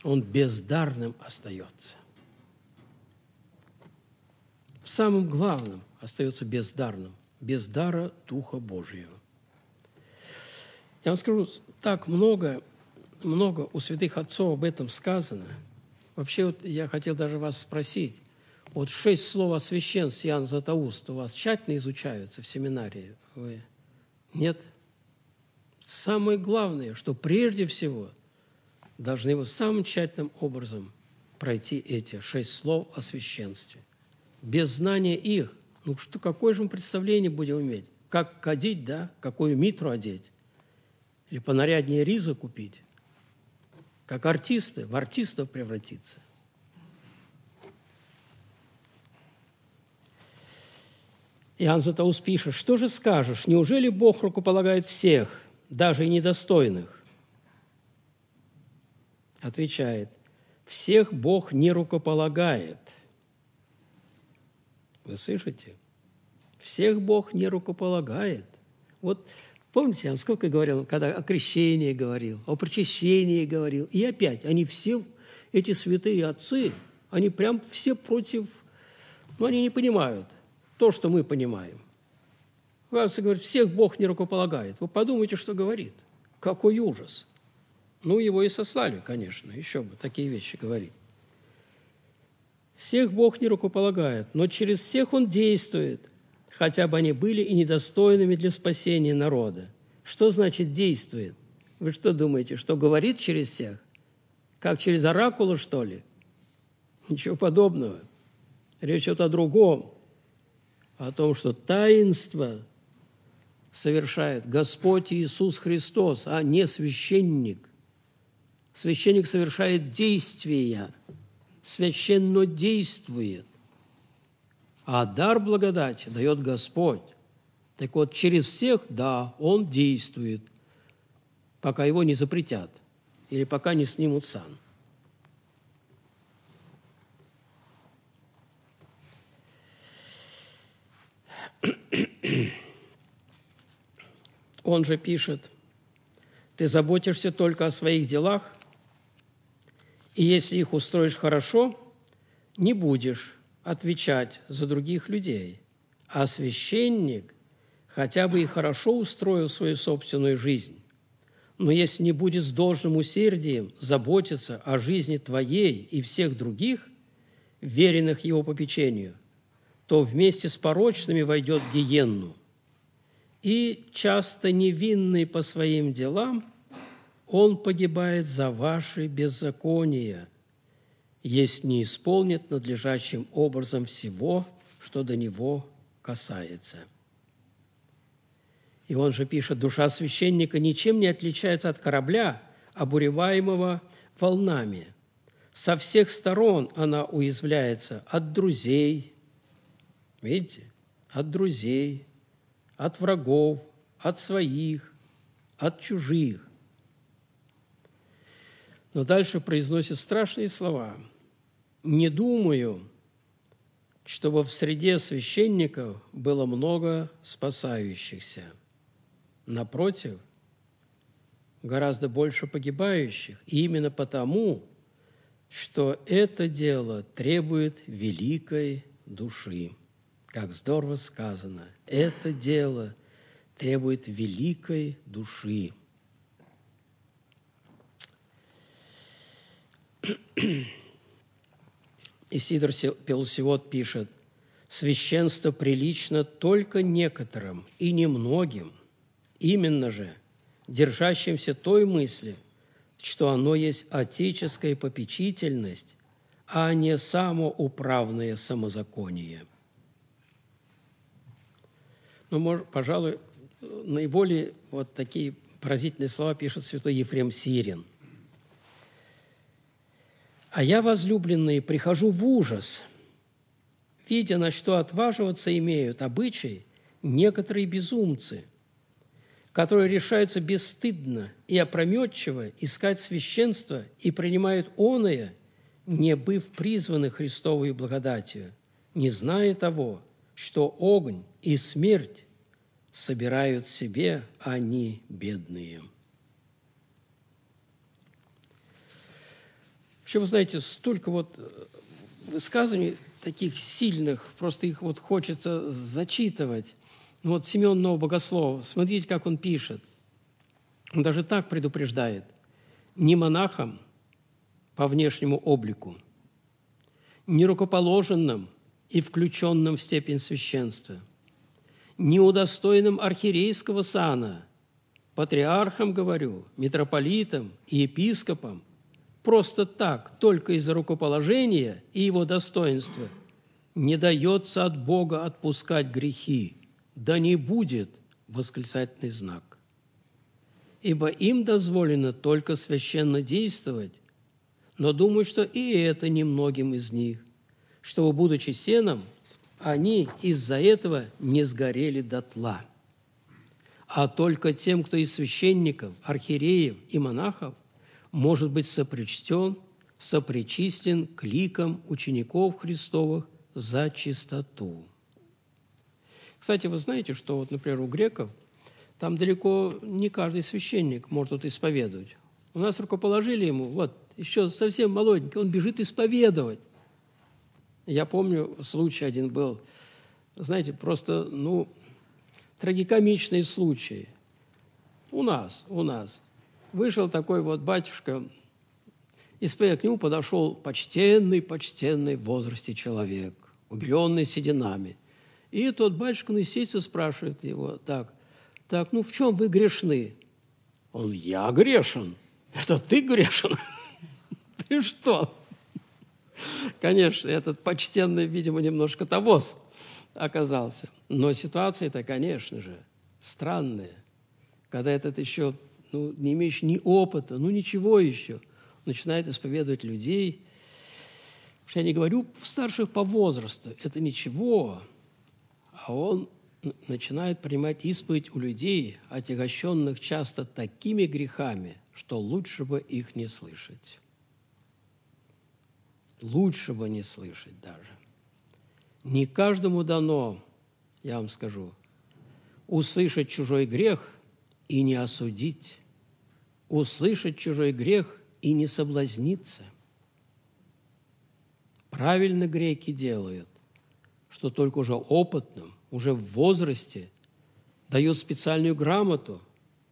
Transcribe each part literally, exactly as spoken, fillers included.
он бездарным остается. В самом главном остается бездарным, без дара Духа Божьего. Я вам скажу, так много, много у святых отцов об этом сказано. Вообще, вот я хотел даже вас спросить, вот шесть слов о священстве Иоанн Златоуст у вас тщательно изучаются в семинарии? Вы? Нет? Самое главное, что прежде всего должны вы самым тщательным образом пройти эти шесть слов о священстве. Без знания их, ну что, какое же мы представление будем иметь? Как одеть, да? Какую митру одеть? Или понаряднее ризу купить? Как артисты, в артистов превратиться? Иоанн Златоуст пишет: «Что же скажешь, неужели Бог рукополагает всех, даже и недостойных?» Отвечает: «Всех Бог не рукополагает». Вы слышите? Всех Бог не рукополагает. Вот помните, я вам сколько говорил, когда о крещении говорил, о причащении говорил, и опять, они все, эти святые отцы, они прям все против, ну, они не понимают то, что мы понимаем. Кажется, говорит, всех Бог не рукополагает. Вы подумайте, что говорит. Какой ужас. Ну, его и сослали, конечно, еще бы такие вещи говорить. Всех Бог не рукополагает, но через всех Он действует, хотя бы они были и недостойными для спасения народа. Что значит действует? Вы что думаете, что говорит через всех? Как через оракула, что ли? Ничего подобного. Речь идет о другом. О том, что таинство совершает Господь Иисус Христос, а не священник. Священник совершает действия, священно действует. А дар благодати дает Господь. Так вот, через всех, да, Он действует, пока его не запретят или пока не снимут сан. Он же пишет: «Ты заботишься только о своих делах, и если их устроишь хорошо, не будешь отвечать за других людей, а священник хотя бы и хорошо устроил свою собственную жизнь. Но если не будет с должным усердием заботиться о жизни твоей и всех других, веренных его попечению, то вместе с порочными войдет в гиенну. И часто невинный по своим делам, он погибает за ваши беззакония, если не исполнит надлежащим образом всего, что до него касается». И он же пишет: «Душа священника ничем не отличается от корабля, обуреваемого волнами. Со всех сторон она уязвляется от друзей, видите, от друзей, от врагов, от своих, от чужих». Но дальше произносит страшные слова: «Не думаю, чтобы в среде священников было много спасающихся. Напротив, гораздо больше погибающих, и именно потому, что это дело требует великой души». Как здорово сказано, это дело требует великой души. Исидор Пелусиот пишет: «Священство прилично только некоторым и немногим, именно же держащимся той мысли, что оно есть отеческая попечительность, а не самоуправное самозаконие». Ну, может, пожалуй, наиболее вот такие поразительные слова пишет святой Ефрем Сирин. «А я, возлюбленные, прихожу в ужас, видя, на что отваживаться имеют обычай некоторые безумцы, которые решаются бесстыдно и опрометчиво искать священство и принимают оное, не быв призваны Христовой благодатью, не зная того, что огонь и смерть собирают себе они бедные». Еще, вы знаете, столько вот высказываний таких сильных, просто их вот хочется зачитывать. Ну вот Симеон Нового Богослова, смотрите, как он пишет. Он даже так предупреждает. «Не монахам по внешнему облику, не рукоположенным и включенным в степень священства, не удостоенным архиерейского сана, патриархам, говорю, митрополитам и епископам, просто так, только из-за рукоположения и его достоинства, не дается от Бога отпускать грехи, да не будет восклицательный знак. Ибо им дозволено только священно действовать, но думаю, что и это немногим из них, чтобы, будучи сеном, они из-за этого не сгорели дотла. А только тем, кто из священников, архиереев и монахов может быть сопричтен, сопричислен к ликам учеников Христовых за чистоту». Кстати, вы знаете, что, вот, например, у греков там далеко не каждый священник может тут исповедовать. У нас рукоположили ему, вот, еще совсем молоденький, он бежит исповедовать. Я помню, случай один был, знаете, просто, ну, трагикомичный случай. У нас, у нас. Вышел такой вот батюшка, исповедовать, к нему подошел почтенный, почтенный в возрасте человек, убеленный сединами. И тот батюшка на сессию спрашивает его, так, так, ну в чем вы грешны? Он, я грешен. Это ты грешен? Ты что? Конечно, этот почтенный, видимо, немножко тавос оказался. Но ситуация-то, конечно же, странная. Когда этот еще, ну, не имеющий ни опыта, ну, ничего еще, начинает исповедовать людей. Я не говорю старших по возрасту, это ничего. А он начинает принимать исповедь у людей, отягощенных часто такими грехами, что лучше бы их не слышать. Лучше бы не слышать даже. Не каждому дано, я вам скажу, услышать чужой грех и не осудить, услышать чужой грех и не соблазниться. Правильно греки делают, что только уже опытным, уже в возрасте дают специальную грамоту,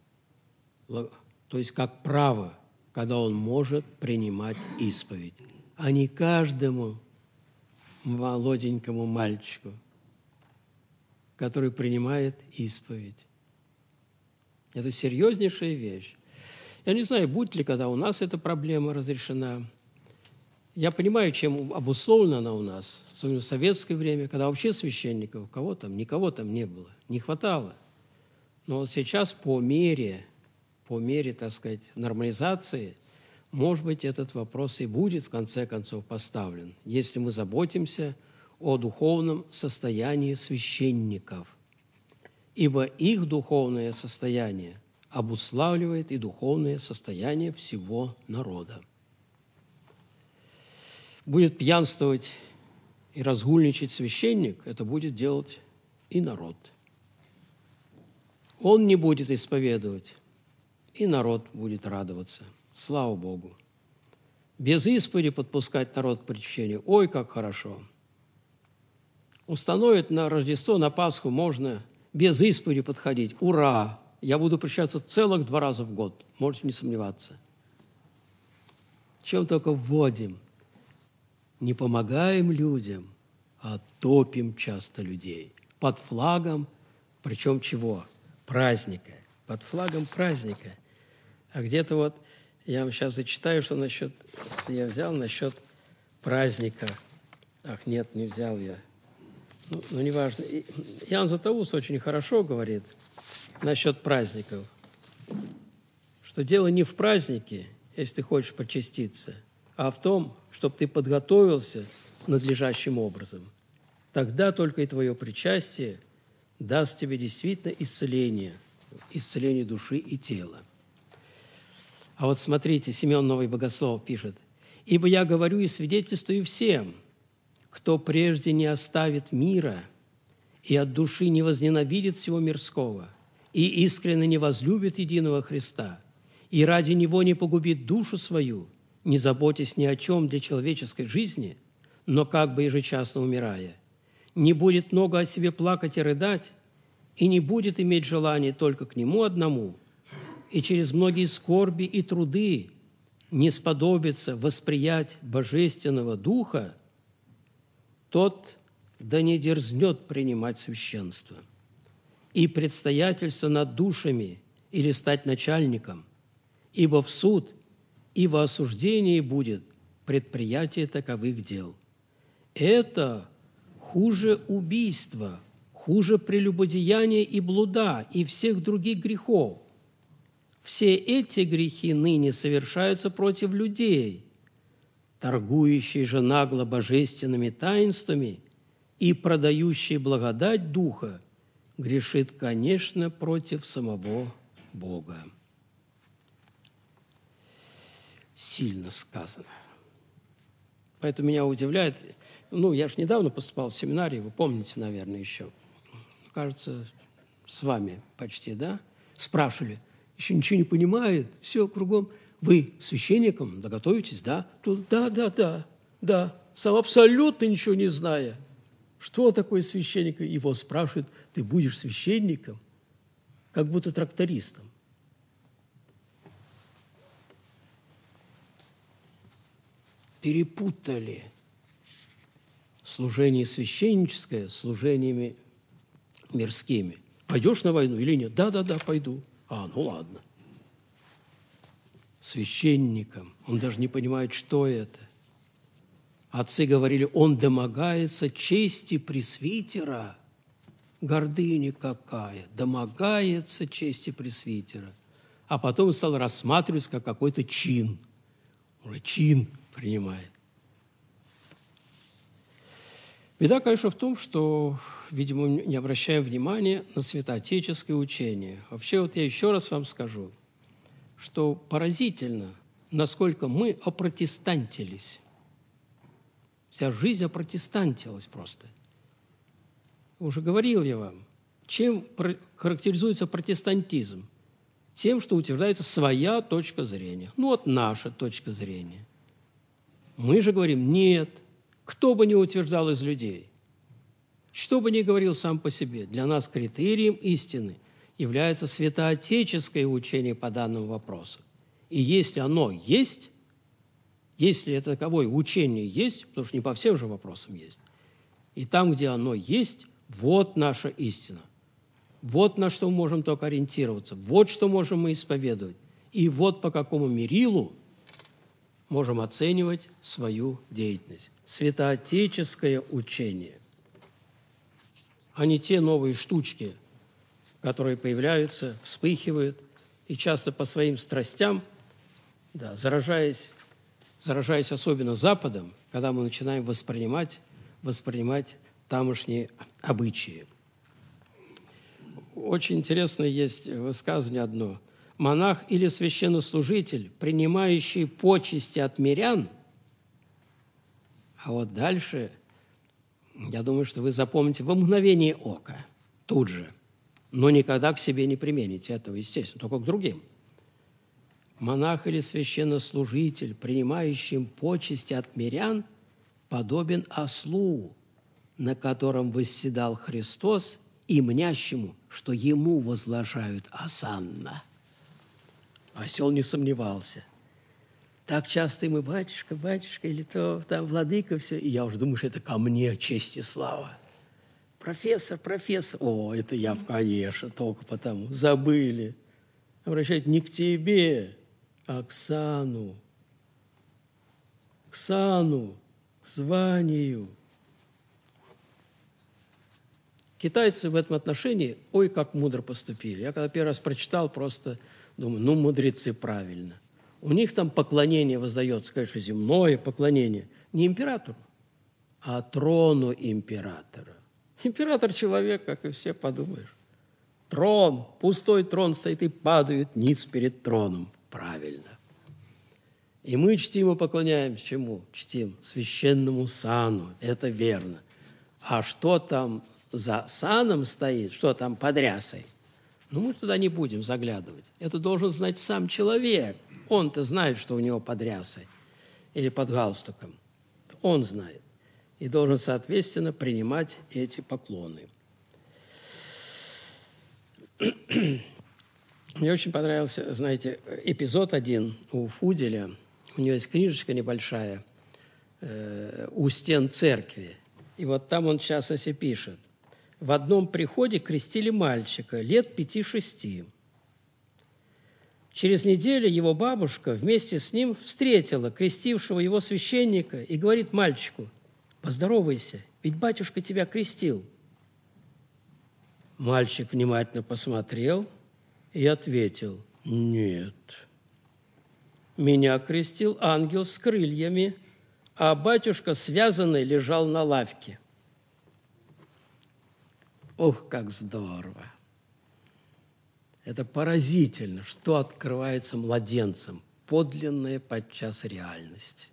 то есть как право, когда он может принимать исповедь, а не каждому молоденькому мальчику, который принимает исповедь. Это серьезнейшая вещь. Я не знаю, будет ли когда у нас эта проблема разрешена. Я понимаю, чем обусловлена она у нас, особенно в советское время, когда вообще священников, кого там, никого там не было, не хватало. Но вот сейчас по мере, по мере, так сказать, нормализации, может быть, этот вопрос и будет в конце концов поставлен, если мы заботимся о духовном состоянии священников, ибо их духовное состояние обуславливает и духовное состояние всего народа. Будет пьянствовать и разгульничать священник, это будет делать и народ. Он не будет исповедовать, и народ будет радоваться. Слава Богу! Без исповеди подпускать народ к причащению, ой, как хорошо! Установить на Рождество, на Пасху можно без исповеди подходить. Ура! Я буду причащаться целых два раза в год, можете не сомневаться. Чем только вводим. Не помогаем людям, а топим часто людей. Под флагом, причем чего? Праздника. Под флагом праздника. А где-то вот, я вам сейчас зачитаю, что насчет, я взял насчет праздника. Ах, нет, не взял я. Ну, ну неважно. Иоанн Златоуст очень хорошо говорит насчет праздников, что дело не в празднике, если ты хочешь причаститься, а в том, чтобы ты подготовился надлежащим образом. Тогда только и твое причастие даст тебе действительно исцеление, исцеление души и тела. А вот смотрите, Симеон Новый Богослов пишет: «Ибо я говорю и свидетельствую всем, кто прежде не оставит мира и от души не возненавидит всего мирского, и искренне не возлюбит единого Христа, и ради Него не погубит душу свою, не заботясь ни о чем для человеческой жизни, но как бы ежечасно умирая, не будет много о себе плакать и рыдать, и не будет иметь желания только к Нему одному, и через многие скорби и труды не сподобится восприять Божественного Духа, тот да не дерзнет принимать священство и предстоятельство над душами или стать начальником, ибо в суд и во осуждении будет предприятие таковых дел. Это хуже убийства, хуже прелюбодеяния и блуда и всех других грехов. Все эти грехи ныне совершаются против людей, торгующие же нагло божественными таинствами и продающие благодать Духа, грешит, конечно, против самого Бога. Сильно сказано. Поэтому меня удивляет, ну, я же недавно поступал в семинарий, вы помните, наверное, еще, кажется, с вами почти, да, спрашивали, еще ничего не понимает, все кругом. Вы священником, да, готовитесь, да? Тут, да, да, да, да, сам абсолютно ничего не зная. Что такое священник? Его спрашивают, ты будешь священником? Как будто трактористом. Перепутали служение священническое с служениями мирскими. Пойдешь на войну или нет? Да, да, да, пойду. А, ну ладно. Священником. Он даже не понимает, что это. Отцы говорили, он домогается чести пресвитера. Гордыня какая. Домогается чести пресвитера. А потом стал рассматривать как какой-то чин. Уже чин принимает. Беда, конечно, в том, что, видимо, не обращаем внимания на святоотеческое учение. Вообще, вот я еще раз вам скажу, что поразительно, насколько мы опротестантились. Вся жизнь опротестантилась просто. Уже говорил я вам, чем характеризуется протестантизм? Тем, что утверждается своя точка зрения. Ну, вот наша точка зрения. Мы же говорим, нет, кто бы ни утверждал из людей, что бы ни говорил сам по себе, для нас критерием истины является святоотеческое учение по данному вопросу. И если оно есть, если это таковое учение есть, потому что не по всем же вопросам есть, и там, где оно есть, вот наша истина. Вот на что мы можем только ориентироваться, вот что можем мы исповедовать, и вот по какому мерилу можем оценивать свою деятельность. Святоотеческое учение, а не те новые штучки, которые появляются, вспыхивают, и часто по своим страстям, да, заражаясь, заражаясь особенно Западом, когда мы начинаем воспринимать, воспринимать тамошние обычаи. Очень интересное есть высказывание одно. Монах или священнослужитель, принимающий почести от мирян, а вот дальше, я думаю, что вы запомните во мгновение ока, тут же, но никогда к себе не примените этого, естественно, только к другим. Монах или священнослужитель, принимающий почести от мирян, подобен ослу, на котором восседал Христос, и мнящему, что ему возложают осанна. Осел не сомневался. Так часто ему батюшка, батюшка, или то там владыка, все. И я уже думаю, что это ко мне честь и слава. Профессор, профессор. О, это я, конечно, только потому. Забыли. Обращать не к тебе, а к сану. К сану, к званию. Китайцы в этом отношении, ой, как мудро поступили. Я когда первый раз прочитал, просто думаю, ну, мудрецы, правильно. У них там поклонение воздается, конечно, земное поклонение. Не императору, а трону императора. Император человек, как и все, подумаешь. Трон, пустой трон стоит и падают ниц перед троном. Правильно. И мы чтим и поклоняемся чему? Чтим священному сану. Это верно. А что там за саном стоит, что там под рясой? Ну, мы туда не будем заглядывать. Это должен знать сам человек. Он-то знает, что у него под рясой. или под галстуком. Он знает и должен, соответственно, принимать эти поклоны. Мне очень понравился, знаете, эпизод один у Фуделя. У него есть книжечка небольшая э, «У стен церкви». И вот там он, в частности, пишет. В одном приходе крестили мальчика лет пяти-шести. Через неделю его бабушка вместе с ним встретила крестившего его священника и говорит мальчику: «Поздоровайся, ведь батюшка тебя крестил». Мальчик внимательно посмотрел и ответил: «Нет, меня крестил ангел с крыльями, а батюшка связанный лежал на лавке». Ох, как здорово! Это поразительно, что открывается младенцам, подлинная подчас реальность.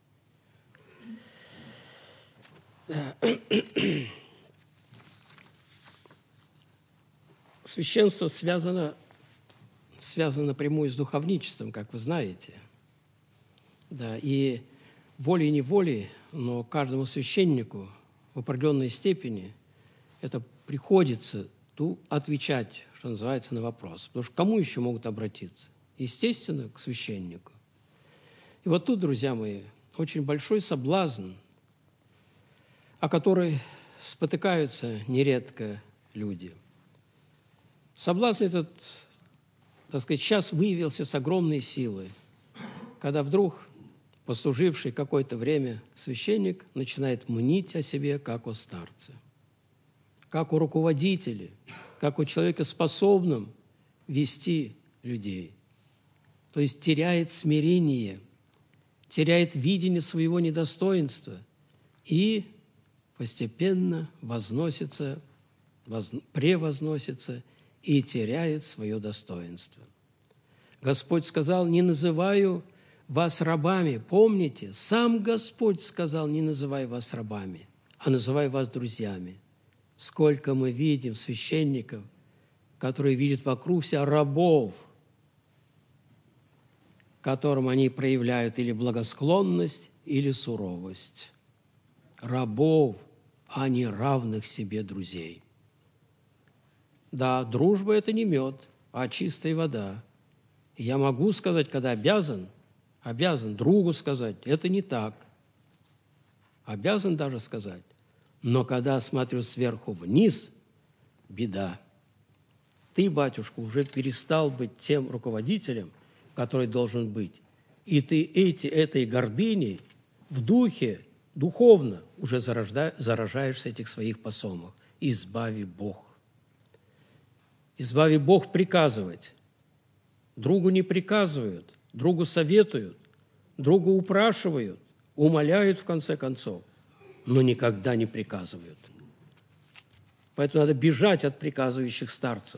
Священство связано, связано напрямую с духовничеством, как вы знаете. Да, и волей-неволей, но каждому священнику в определенной степени это приходится ту отвечать, что называется, на вопрос. Потому что к кому еще могут обратиться? Естественно, к священнику. И вот тут, друзья мои, очень большой соблазн, о который спотыкаются нередко люди. Соблазн этот, так сказать, сейчас выявился с огромной силой, когда вдруг послуживший какое-то время священник начинает мнить о себе, как о старце, как о руководителе, как о человеке, способном вести людей. То есть теряет смирение, теряет видение своего недостоинства и постепенно возносится, воз, превозносится и теряет свое достоинство. Господь сказал: «Не называю вас рабами». Помните, сам Господь сказал: «Не называй вас рабами, а называй вас друзьями». Сколько мы видим священников, которые видят вокруг себя рабов, которым они проявляют или благосклонность, или суровость. Рабов, а не равных себе друзей. Да, дружба – это не мед, а чистая вода. И я могу сказать, когда обязан, обязан другу сказать, это не так. Обязан даже сказать. Но когда смотрю сверху вниз, беда. Ты, батюшка, уже перестал быть тем руководителем, который должен быть. И ты эти, этой гордыней в духе, духовно уже зарожда, заражаешься этих своих посомов. Избави Бог. Избави Бог приказывать. Другу не приказывают, другу советуют, другу упрашивают, умоляют в конце концов, но никогда не приказывают. Поэтому надо бежать от приказывающих старцев.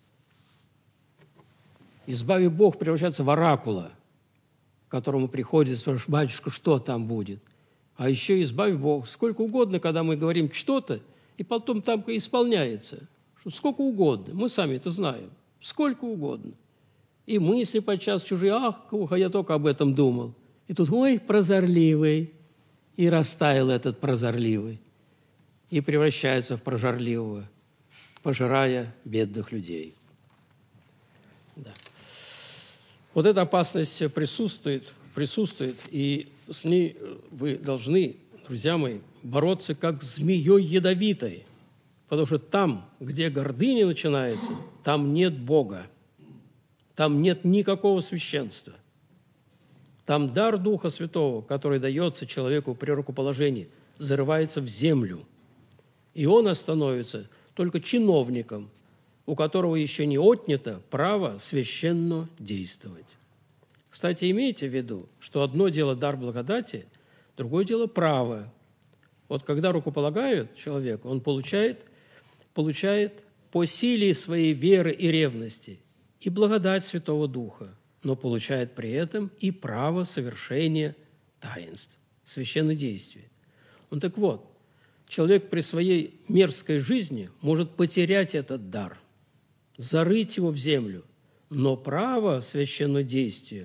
Избави Бог превращаться в оракула, к которому приходит, спрашивает: батюшка, что там будет? А еще избави Бог. Сколько угодно, когда мы говорим что-то, и потом там исполняется. Сколько угодно. Мы сами это знаем. Сколько угодно. И мысли подчас чужие: ах, я только об этом думал. И тут: ой, прозорливый. И растаял этот прозорливый. И превращается в прожорливого, пожирая бедных людей. Да. Вот эта опасность присутствует, присутствует, и с ней вы должны, друзья мои, бороться как змеей ядовитой, потому что там, где гордыня начинается, там нет Бога, там нет никакого священства. Там дар Духа Святого, который дается человеку при рукоположении, зарывается в землю, и он становится только чиновником, у которого еще не отнято право священно действовать. Кстати, имейте в виду, что одно дело дар благодати, другое дело право. Вот когда рукополагают человеку, он получает, получает по силе своей веры и ревности и благодать Святого Духа, но получает при этом и право совершения таинств, священнодействия. Ну так вот, человек при своей мерзкой жизни может потерять этот дар, зарыть его в землю, но право священнодействия у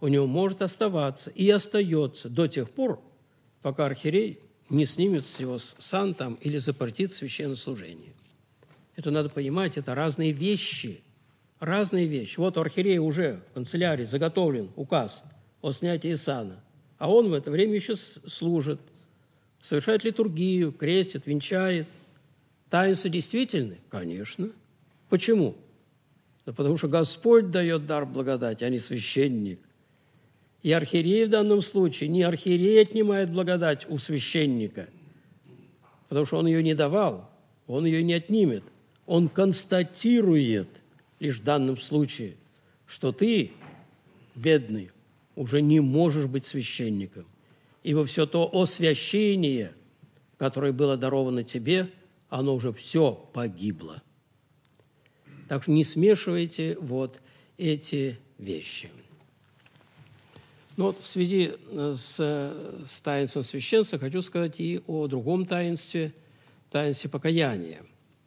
у него может оставаться и остается до тех пор, пока архиерей не снимет с его сан там или запретит священнослужение. Это надо понимать, это разные вещи, разные вещи. Вот у архиерея уже в канцелярии заготовлен указ о снятии сана, а он в это время еще служит, совершает литургию, крестит, венчает. Таинства действительны? Конечно. Почему? Да потому что Господь дает дар благодати, а не священник. И архиерей в данном случае, не архиерей отнимает благодать у священника, потому что он ее не давал, он ее не отнимет. Он констатирует лишь в данном случае, что ты, бедный, уже не можешь быть священником, ибо все то освящение, которое было даровано тебе, оно уже все погибло. Так что не смешивайте вот эти вещи. Но вот в связи с, с таинством священства хочу сказать и о другом таинстве, таинстве покаяния.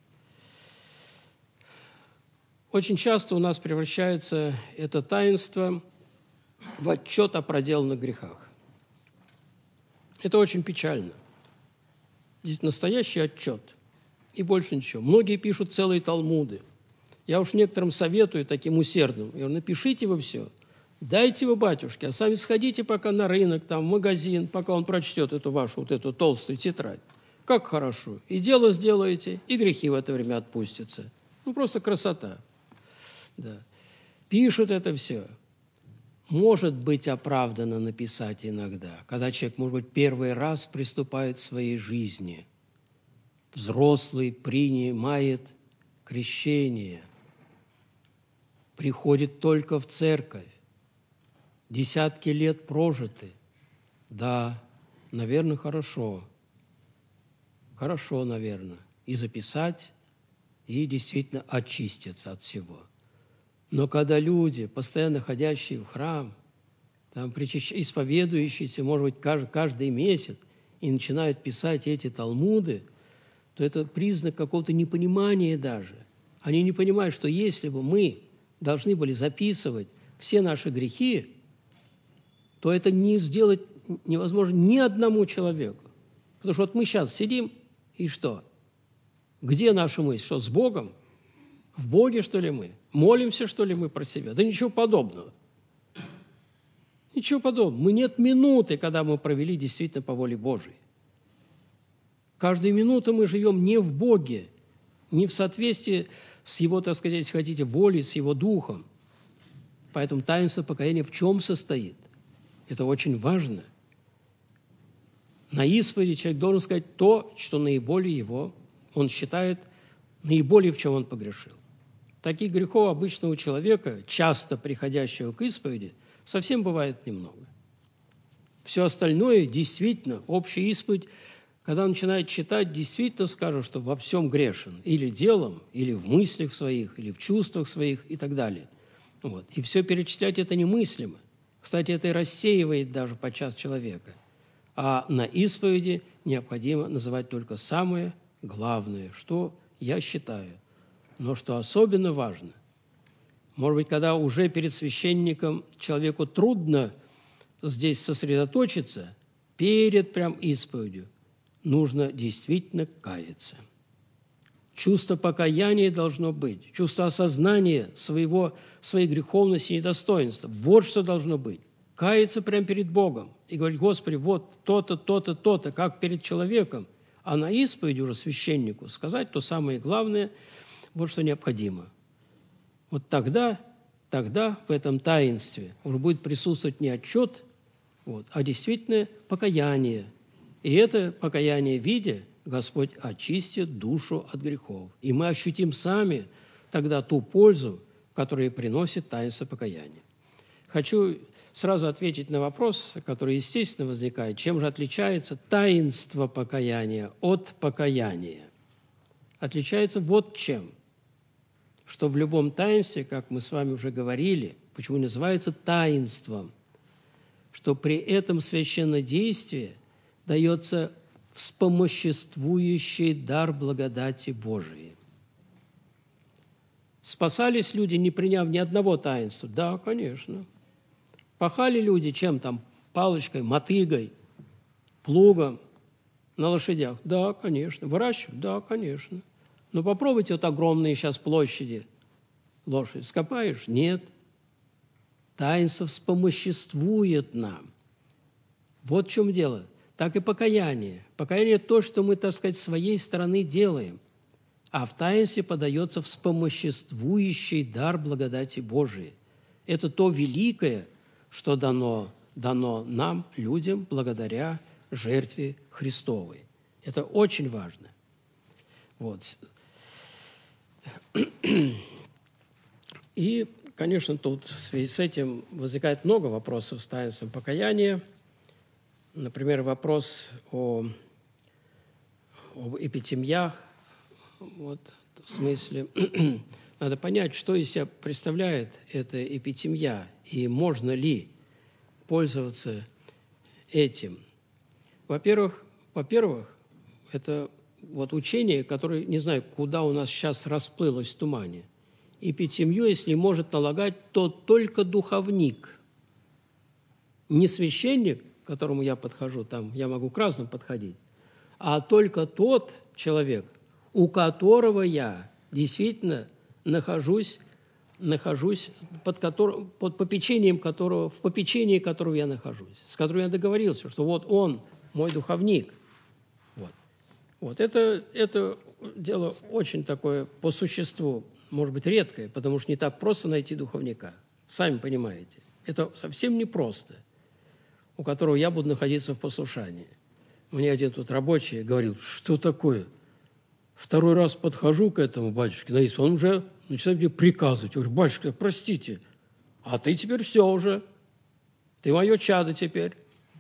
Очень часто у нас превращается это таинство в отчет о проделанных грехах. Это очень печально. Здесь настоящий отчет, и больше ничего. Многие пишут целые талмуды. Я уж некоторым советую, таким усердным, я говорю, напишите вы все, дайте вы батюшке, а сами сходите пока на рынок, там, в магазин, пока он прочтет эту вашу вот эту толстую тетрадь. Как хорошо. И дело сделаете, и грехи в это время отпустятся. Ну, просто красота. Да. Пишут это все. Может быть оправдано написать иногда, когда человек, может быть, первый раз приступает к своей жизни. Взрослый принимает крещение, приходит только в церковь, десятки лет прожиты. Да, наверное, хорошо. Хорошо, наверное. И записать, и действительно очиститься от всего. Но когда люди, постоянно ходящие в храм, там, исповедующиеся, может быть, каждый, каждый месяц, и начинают писать эти талмуды, то это признак какого-то непонимания даже. Они не понимают, что если бы мы должны были записывать все наши грехи, то это не сделать невозможно ни одному человеку. Потому что вот мы сейчас сидим, и что? Где наша мысль? Что, с Богом? В Боге, что ли, мы? Молимся, что ли, мы про себя? Да ничего подобного. Ничего подобного. Мы нет минуты, когда мы провели действительно по воле Божией. Каждую минуту мы живем не в Боге, не в соответствии с Его, так сказать, если хотите, волей, с Его Духом. Поэтому таинство покаяния в чем состоит? Это очень важно. На исповеди человек должен сказать то, что наиболее его, он считает, наиболее в чем он погрешил. Таких грехов обычно у человека, часто приходящего к исповеди, совсем бывает немного. Все остальное действительно, общая исповедь, когда он начинает читать, действительно скажет, что во всем грешен. Или делом, или в мыслях своих, или в чувствах своих и так далее. Вот. И все перечислять это немыслимо. Кстати, это и рассеивает даже подчас человека. А на исповеди необходимо называть только самое главное, что я считаю. Но что особенно важно, может быть, когда уже перед священником человеку трудно здесь сосредоточиться, перед прям исповедью нужно действительно каяться. Чувство покаяния должно быть, чувство осознания своего, своей греховности и недостоинства. Вот что должно быть. Каяться прямо перед Богом и говорить: Господи, вот то-то, то-то, то-то, как перед человеком, а на исповеди уже священнику сказать то самое главное, вот что необходимо. Вот тогда, тогда в этом таинстве уже будет присутствовать не отчет, вот, а действительно покаяние. И это покаяние в виде Господь очистит душу от грехов. И мы ощутим сами тогда ту пользу, которую приносит таинство покаяния. Хочу сразу ответить на вопрос, который, естественно, возникает. Чем же отличается таинство покаяния от покаяния? Отличается вот чем. Что в любом таинстве, как мы с вами уже говорили, почему называется таинством, что при этом священнодействии дается вспомоществующий дар благодати Божией. Спасались люди, не приняв ни одного таинства? Да, конечно. Пахали люди чем там? Палочкой, мотыгой, плугом, на лошадях? Да, конечно. Выращивают? Да, конечно. Но попробуйте вот огромные сейчас площади лошадь. Скопаешь? Нет. Таинство вспомоществует нам. Вот в чем дело. Так и покаяние. Покаяние – то, что мы, так сказать, своей стороны делаем. А в таинстве подается вспомоществующий дар благодати Божией. Это то великое, что дано, дано нам, людям, благодаря жертве Христовой. Это очень важно. Вот. И, конечно, тут в связи с этим возникает много вопросов с таинством покаяния. Например, вопрос о, об эпитемьях. Вот, в смысле, надо понять, что из себя представляет эта эпитемья, и можно ли пользоваться этим. Во-первых, во-первых, это вот учение, которое, не знаю, куда у нас сейчас расплылось в тумане. Эпитемью, если может налагать, то только духовник. Не священник, к которому я подхожу, там я могу к разным подходить, а только тот человек, у которого я действительно нахожусь, нахожусь под, которым, под попечением которого, в попечении которого я нахожусь, с которым я договорился, что вот он мой духовник. Вот, вот. Это, это дело очень такое по существу, может быть, редкое, потому что не так просто найти духовника. Сами понимаете, это совсем непросто, у которого я буду находиться в послушании. Мне один тут рабочий говорил, что такое? Второй раз подхожу к этому батюшке на исповедь, он уже начинает мне приказывать. Я говорю, батюшка, простите, а ты теперь все уже. Ты мое чадо теперь.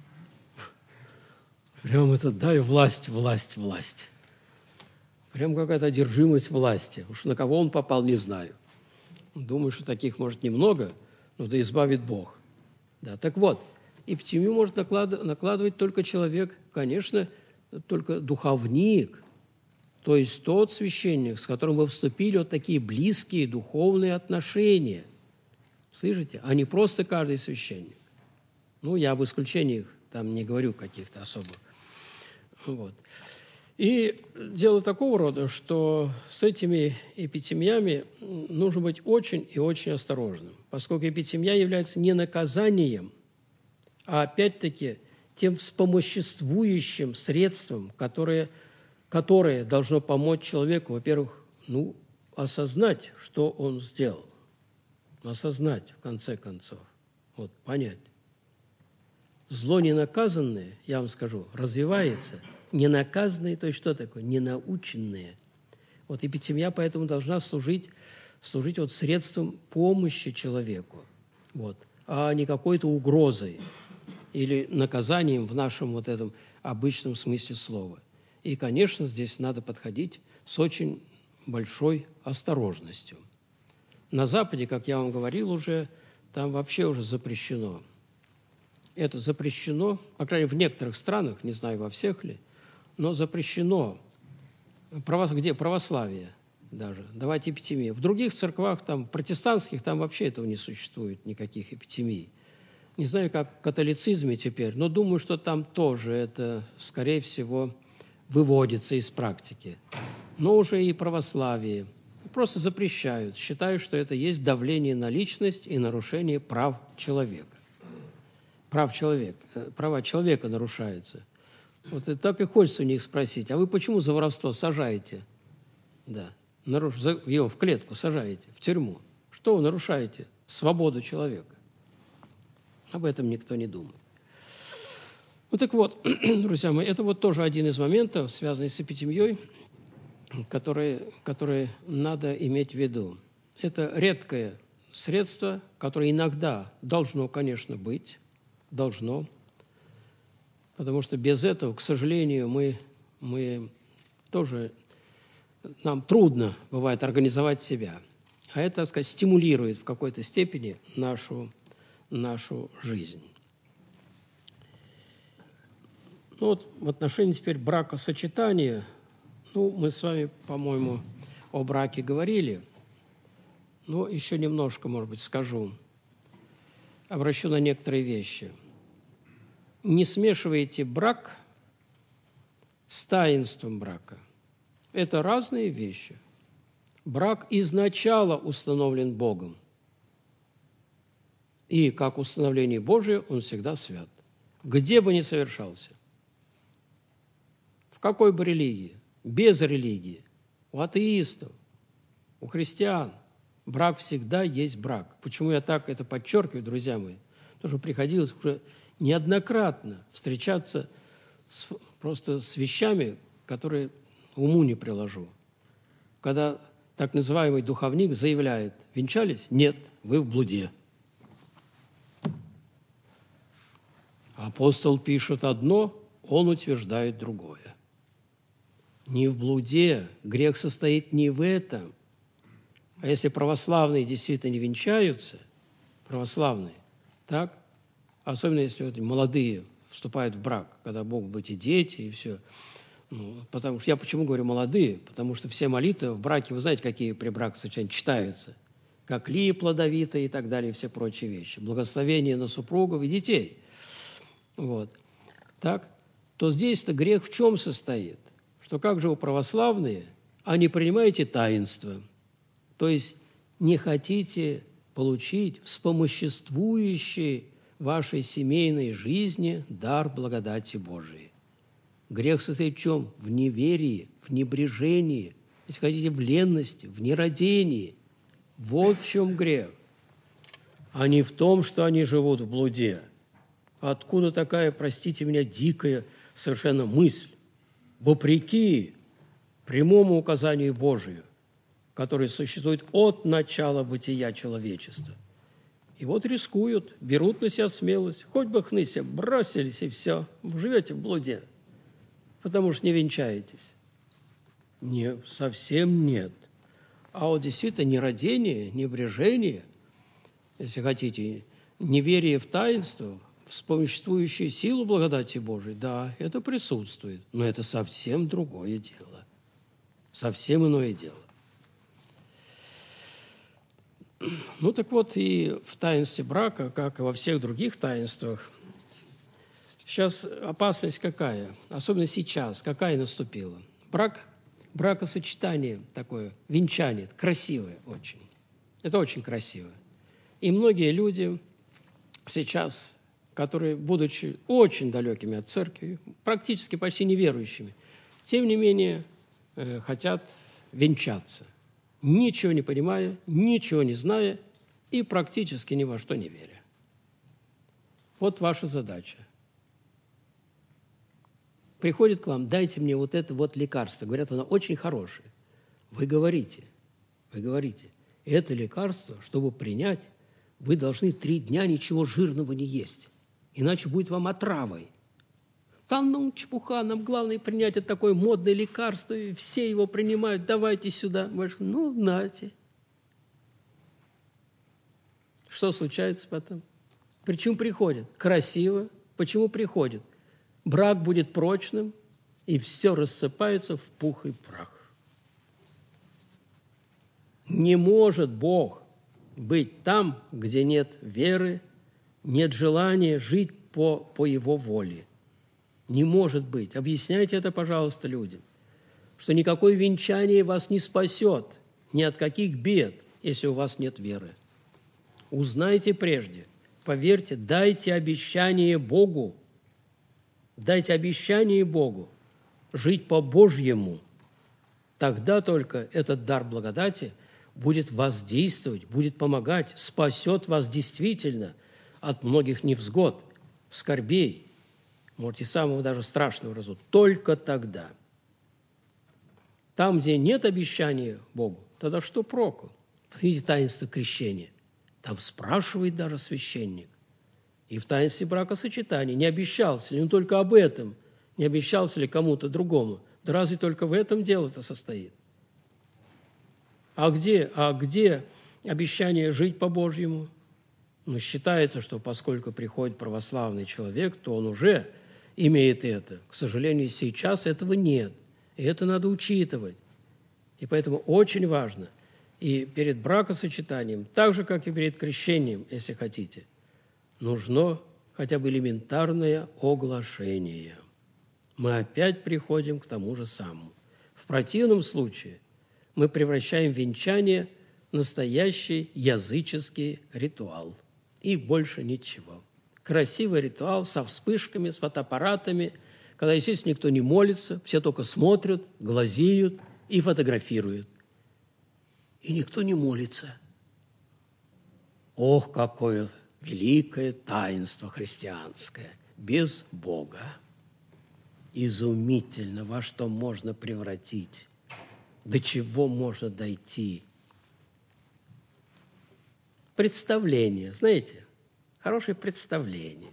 Прям это, дай власть, власть, власть. Прям какая-то одержимость власти. Уж на кого он попал, не знаю. Думаю, что таких, может, немного, но да избавит Бог. Да, так вот, эпитемию может наклад... накладывать только человек, конечно, только духовник, то есть тот священник, с которым вы вступили в вот такие близкие духовные отношения. Слышите? А не просто каждый священник. Ну, я об исключениях там не говорю каких-то особых. Вот. И дело такого рода, что с этими эпитемьями нужно быть очень и очень осторожным, поскольку эпитемья является не наказанием, а опять-таки тем вспомоществующим средством, которое, которое должно помочь человеку, во-первых, ну, осознать, что он сделал, осознать, в конце концов, вот, понять. Зло ненаказанное, я вам скажу, развивается. Ненаказанные, то есть что такое? Ненаученные. Вот эпитемья поэтому должна служить, служить вот средством помощи человеку, вот, а не какой-то угрозой или наказанием в нашем вот этом обычном смысле слова. И, конечно, здесь надо подходить с очень большой осторожностью. На Западе, как я вам говорил уже, там вообще уже запрещено. Это запрещено, по крайней мере, в некоторых странах, не знаю, во всех ли, но запрещено. Правос... Где? Православие даже. Давать эпитемии. В других церквах, там, протестантских, там вообще этого не существует, никаких эпитемий. Не знаю, как в католицизме теперь, но думаю, что там тоже это, скорее всего, выводится из практики. Но уже и православие просто запрещают, считают, что это есть давление на личность и нарушение прав человека. Прав человека, права человека нарушаются. Вот и так и хочется у них спросить, а вы почему за воровство сажаете? Да, наруш... его в клетку сажаете, в тюрьму. Что вы нарушаете? Свободу человека. Об этом никто не думает. Ну так вот, друзья мои, это вот тоже один из моментов, связанный с эпитемией, которые, которые надо иметь в виду. Это редкое средство, которое иногда должно, конечно, быть, должно, потому что без этого, к сожалению, мы, мы тоже, нам трудно бывает организовать себя. А это, так сказать, стимулирует в какой-то степени нашу, нашу жизнь. Ну вот в отношении теперь бракосочетания, ну, мы с вами, по-моему, о браке говорили, но еще немножко, может быть, скажу. обращу на некоторые вещи. Не смешивайте брак с таинством брака. Это разные вещи. Брак изначально установлен Богом. И как установление Божие он всегда свят. Где бы ни совершался. В какой бы религии, без религии, у атеистов, у христиан. Брак всегда есть брак. Почему я так это подчеркиваю, друзья мои? Потому что приходилось уже неоднократно встречаться с, просто с вещами, которые уму не приложу. Когда так называемый духовник заявляет: венчались? Нет, вы в блуде. Апостол пишет одно, он утверждает другое. Не в блуде, грех состоит не в этом. А если православные действительно не венчаются, православные, так, особенно если вот молодые вступают в брак, когда могут быть и дети, и все. Ну, потому что я почему говорю молодые? Потому что все молитвы в браке, вы знаете, какие при браке сочетания читаются, как ли плодовитые и так далее, и все прочие вещи. Благословение на супругов и детей. Вот. Так, то здесь-то грех в чем состоит? Что как же вы православные, а не принимаете таинство? То есть не хотите получить вспомоществующий вашей семейной жизни дар благодати Божией. Грех состоит в чем? В неверии, в небрежении, если хотите, в ленности, в нерадении. Вот в чем грех. А не в том, что они живут в блуде. Откуда такая, простите меня, дикая совершенно мысль? Вопреки прямому указанию Божию, которое существует от начала бытия человечества. И вот рискуют, берут на себя смелость, хоть бы хны себе бросились, и все, живете в блуде, потому что не венчаетесь. Не, совсем нет. А вот действительно нерадение, небрежение, если хотите, неверие в таинство, в вспомоществующую силу благодати Божией, да, это присутствует, но это совсем другое дело. Совсем иное дело. Ну, так вот, и в таинстве брака, как и во всех других таинствах, сейчас опасность какая? Особенно сейчас, какая наступила? Брак, бракосочетание такое, венчание, красивое очень. Это очень красиво. И многие люди сейчас, которые, будучи очень далекими от церкви, практически почти неверующими, тем не менее э, хотят венчаться, ничего не понимая, ничего не зная и практически ни во что не веря. Вот ваша задача. Приходит к вам: дайте мне вот это вот лекарство. Говорят, оно очень хорошее. Вы говорите, вы говорите, это лекарство, чтобы принять, вы должны три дня ничего жирного не есть, иначе будет вам отравой. Там, ну, чепуха, нам главное принять это такое модное лекарство, и все его принимают, давайте сюда. Говоришь, ну, нате. Что случается потом? Причем приходят? Красиво. Почему приходят? Брак будет прочным, и все рассыпается в пух и прах. Не может Бог быть там, где нет веры, нет желания жить по, по Его воле. Не может быть. Объясняйте это, пожалуйста, людям, что никакое венчание вас не спасет ни от каких бед, если у вас нет веры. Узнайте прежде, поверьте, дайте обещание Богу, дайте обещание Богу жить по-божьему. Тогда только этот дар благодати будет воздействовать, будет помогать, спасет вас действительно от многих невзгод, скорбей, может, и самого даже страшного разу. Только тогда. Там, где нет обещания Богу, тогда что проку? Посмотрите таинство крещения. Там спрашивает даже священник. И в таинстве бракосочетания не обещался ли, ну только об этом, не обещался ли кому-то другому. Да разве только в этом дело-то состоит? А где, а где обещание жить по-божьему? Ну, считается, что поскольку приходит православный человек, то он уже имеет это. К сожалению, сейчас этого нет. И это надо учитывать. И поэтому очень важно и перед бракосочетанием, так же, как и перед крещением, если хотите, нужно хотя бы элементарное оглашение. Мы опять приходим к тому же самому. В противном случае мы превращаем венчание в настоящий языческий ритуал. И больше ничего. Красивый ритуал со вспышками, с фотоаппаратами, когда, естественно, никто не молится, все только смотрят, глазеют и фотографируют. И никто не молится. Ох, какое великое таинство христианское, без Бога. Изумительно, во что можно превратить, до чего можно дойти. Представление, знаете, хорошее представление.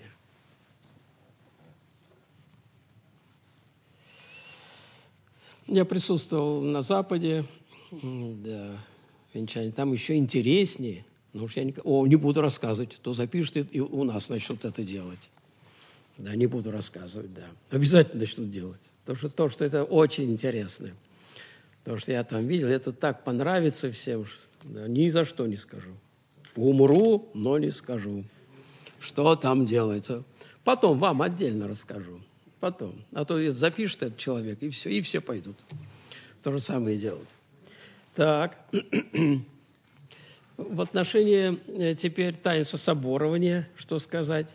Я присутствовал на Западе, да, венчание, там еще интереснее. Ну уж я не, о, не буду рассказывать, то запишут и у нас начнут это делать. Да, не буду рассказывать, да. Обязательно начнут делать. Потому что то, что это очень интересно. То, что я там видел, это так понравится всем, да, ни за что не скажу. Умру, но не скажу, что там делается. Потом вам отдельно расскажу. Потом. А то запишет этот человек, и все, и все пойдут. То же самое делать. Так. В отношении теперь таинства соборования, что сказать?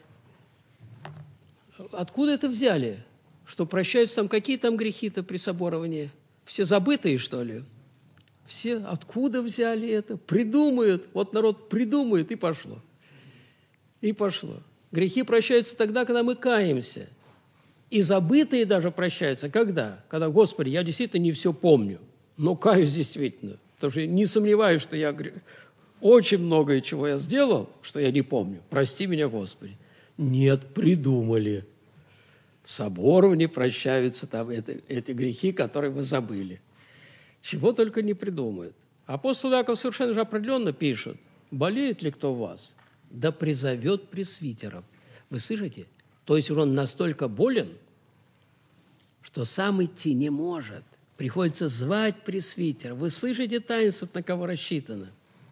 Откуда это взяли? Что прощаются там, какие там грехи-то при соборовании? Все забытые, что ли? Все откуда взяли это? Придумают. Вот народ придумает, и пошло. И пошло. Грехи прощаются тогда, когда мы каемся. И забытые даже прощаются. Когда? Когда, Господи, я действительно не все помню, но каюсь действительно. Потому что не сомневаюсь, что я очень многое, чего я сделал, что я не помню. Прости меня, Господи. Нет, придумали. В соборовании прощаются там это, эти грехи, которые вы забыли. Чего только не придумают. Апостол Иаков совершенно же определенно пишет: болеет ли кто у вас? Да призовет пресвитеров. Вы слышите? То есть он настолько болен, что сам идти не может. Приходится звать пресвитера. Вы слышите таинство, на кого рассчитано?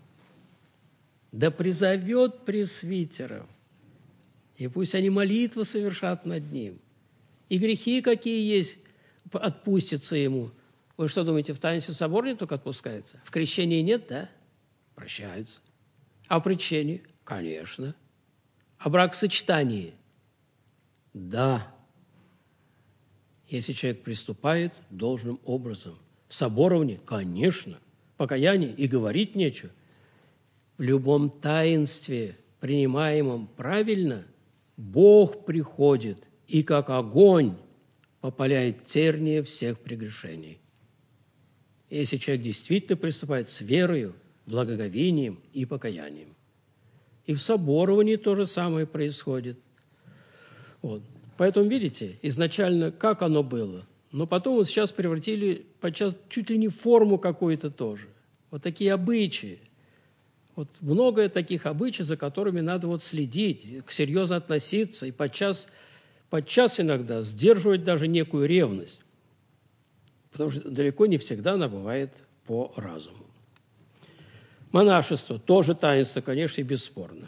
Да призовет пресвитеров. И пусть они молитву совершат над ним. И грехи, какие есть, отпустятся ему. Вы что думаете, в таинстве соборния только отпускается? В крещении нет, да? Прощается. А в причении? Конечно. А бракосочетании? Да. Если человек приступает должным образом. В соборовании? Конечно. Покаяние и говорить нечего. В любом таинстве, принимаемом правильно, Бог приходит и как огонь попаляет тернии всех прегрешений. Если человек действительно приступает с верою, благоговением и покаянием. И в соборовании то же самое происходит. Вот. Поэтому, видите, изначально как оно было, но потом вот сейчас превратили подчас чуть ли не в форму какую-то тоже. Вот такие обычаи. Вот многое таких обычаев, за которыми надо вот следить, серьезно относиться и подчас, подчас иногда сдерживать даже некую ревность. Потому что далеко не всегда она бывает по разуму. Монашество тоже таинство, конечно, и бесспорно.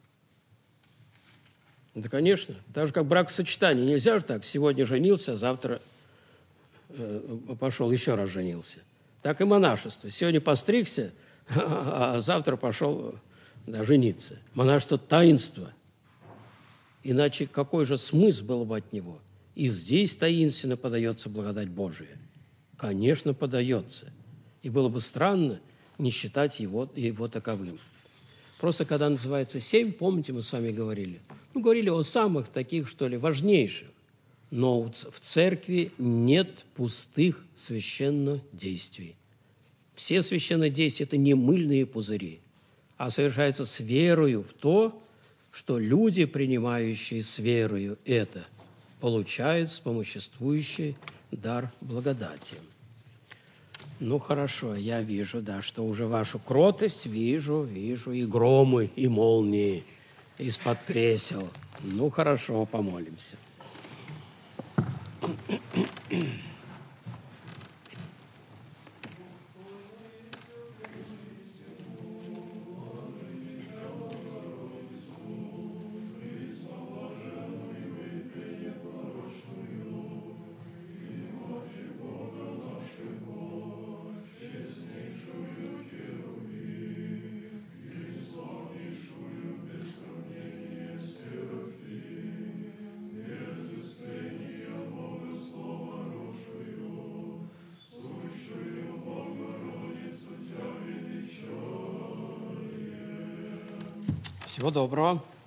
Да, конечно. Так же, как бракосочетание. Нельзя же так, сегодня женился, а завтра э, пошел еще раз женился. Так и монашество. Сегодня постригся, а завтра пошел да, жениться. Монашество – таинство. Иначе какой же смысл был бы от него? И здесь таинственно подается благодать Божия. Конечно, подается. И было бы странно не считать его, его таковым. Просто когда называется семь, помните, мы с вами говорили? Мы говорили о самых таких, что ли, важнейших. Но в церкви нет пустых священнодействий. Все священнодействия – это не мыльные пузыри, а совершается с верою в то, что люди, принимающие с верою это, получают вспомоществующий дар благодати. Ну, хорошо, я вижу, да, что уже вашу кротость вижу, вижу и громы, и молнии из-под кресел. Ну, хорошо, помолимся. Всего доброго.